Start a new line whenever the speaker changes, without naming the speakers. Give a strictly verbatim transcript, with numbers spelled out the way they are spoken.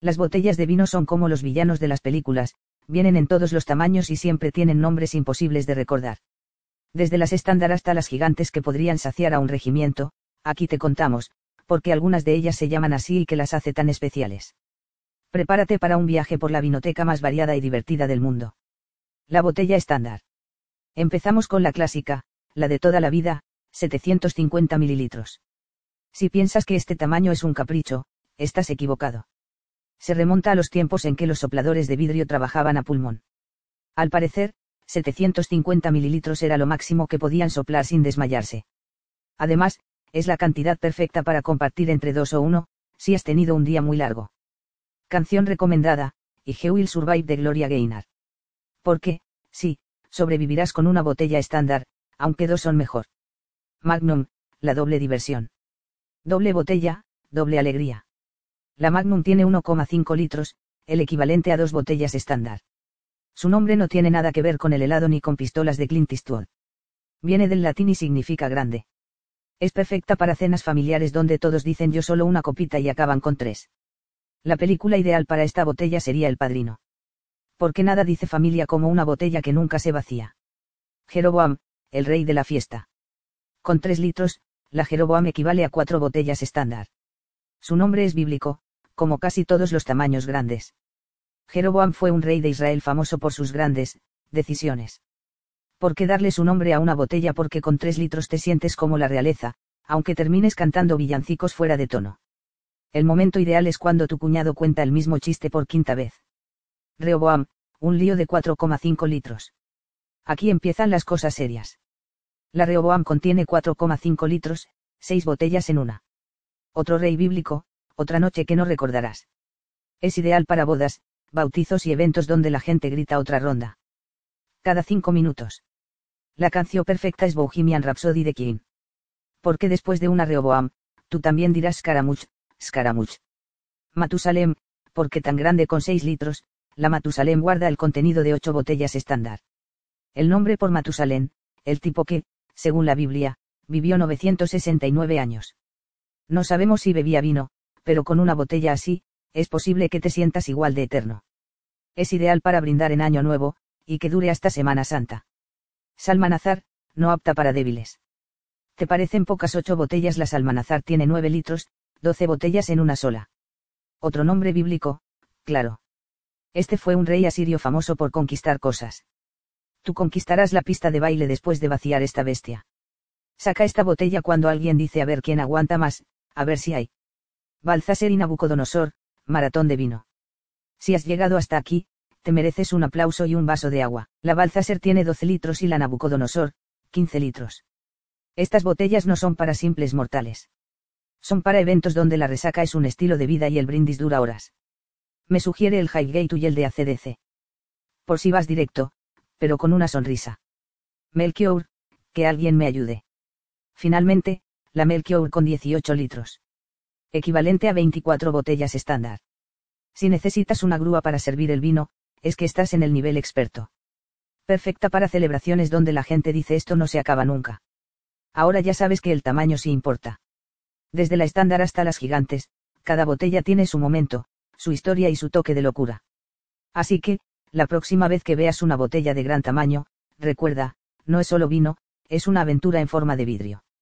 Las botellas de vino son como los villanos de las películas, vienen en todos los tamaños y siempre tienen nombres imposibles de recordar. Desde las estándar hasta las gigantes que podrían saciar a un regimiento, aquí te contamos, porque algunas de ellas se llaman así y que las hace tan especiales. Prepárate para un viaje por la vinoteca más variada y divertida del mundo. La botella estándar. Empezamos con la clásica, la de toda la vida, setecientos cincuenta mililitros. Si piensas que este tamaño es un capricho, estás equivocado. Se remonta a los tiempos en que los sopladores de vidrio trabajaban a pulmón. Al parecer, setecientos cincuenta mililitros era lo máximo que podían soplar sin desmayarse. Además, es la cantidad perfecta para compartir entre dos o uno, si has tenido un día muy largo. Canción recomendada, y He Will Survive de Gloria Gaynor. Porque, sí, sobrevivirás con una botella estándar, aunque dos son mejor. Magnum, la doble diversión. Doble botella, doble alegría. La Magnum tiene uno coma cinco litros, el equivalente a dos botellas estándar. Su nombre no tiene nada que ver con el helado ni con pistolas de Clint Eastwood. Viene del latín y significa grande. Es perfecta para cenas familiares donde todos dicen yo solo una copita y acaban con tres. La película ideal para esta botella sería El Padrino. Porque nada dice familia como una botella que nunca se vacía. Jeroboam, el rey de la fiesta. Con tres litros, la Jeroboam equivale a cuatro botellas estándar. Su nombre es bíblico, como casi todos los tamaños grandes. Jeroboam fue un rey de Israel famoso por sus grandes decisiones. ¿Por qué darle su nombre a una botella? Porque con tres litros te sientes como la realeza, aunque termines cantando villancicos fuera de tono. El momento ideal es cuando tu cuñado cuenta el mismo chiste por quinta vez. Rehoboam, un lío de cuatro coma cinco litros. Aquí empiezan las cosas serias. La Rehoboam contiene cuatro coma cinco litros, seis botellas en una. Otro rey bíblico, otra noche que no recordarás. Es ideal para bodas, bautizos y eventos donde la gente grita otra ronda. Cada cinco minutos. La canción perfecta es Bohemian Rhapsody de Queen. Porque después de una Rehoboam, tú también dirás Scaramouche, Scaramouche. Matusalem, porque tan grande con seis litros, la Matusalem guarda el contenido de ocho botellas estándar. El nombre por Matusalén, el tipo que, según la Biblia, vivió novecientos sesenta y nueve años. No sabemos si bebía vino, pero con una botella así, es posible que te sientas igual de eterno. Es ideal para brindar en Año Nuevo, y que dure hasta Semana Santa. Salmanazar, no apta para débiles. ¿Te parecen pocas ocho botellas? La Salmanazar tiene nueve litros, doce botellas en una sola. Otro nombre bíblico, claro. Este fue un rey asirio famoso por conquistar cosas. Tú conquistarás la pista de baile después de vaciar esta bestia. Saca esta botella cuando alguien dice a ver quién aguanta más, a ver si hay. Balthasar y Nabucodonosor, maratón de vino. Si has llegado hasta aquí, te mereces un aplauso y un vaso de agua. La Balthasar tiene doce litros y la Nabucodonosor, quince litros. Estas botellas no son para simples mortales. Son para eventos donde la resaca es un estilo de vida y el brindis dura horas. Me sugiere el Highgate y el de A C D C. Por si vas directo, pero con una sonrisa. Melchior, que alguien me ayude. Finalmente, la Melchior con dieciocho litros. Equivalente a veinticuatro botellas estándar. Si necesitas una grúa para servir el vino, es que estás en el nivel experto. Perfecta para celebraciones donde la gente dice esto no se acaba nunca. Ahora ya sabes que el tamaño sí importa. Desde la estándar hasta las gigantes, cada botella tiene su momento, su historia y su toque de locura. Así que, la próxima vez que veas una botella de gran tamaño, recuerda, no es solo vino, es una aventura en forma de vidrio.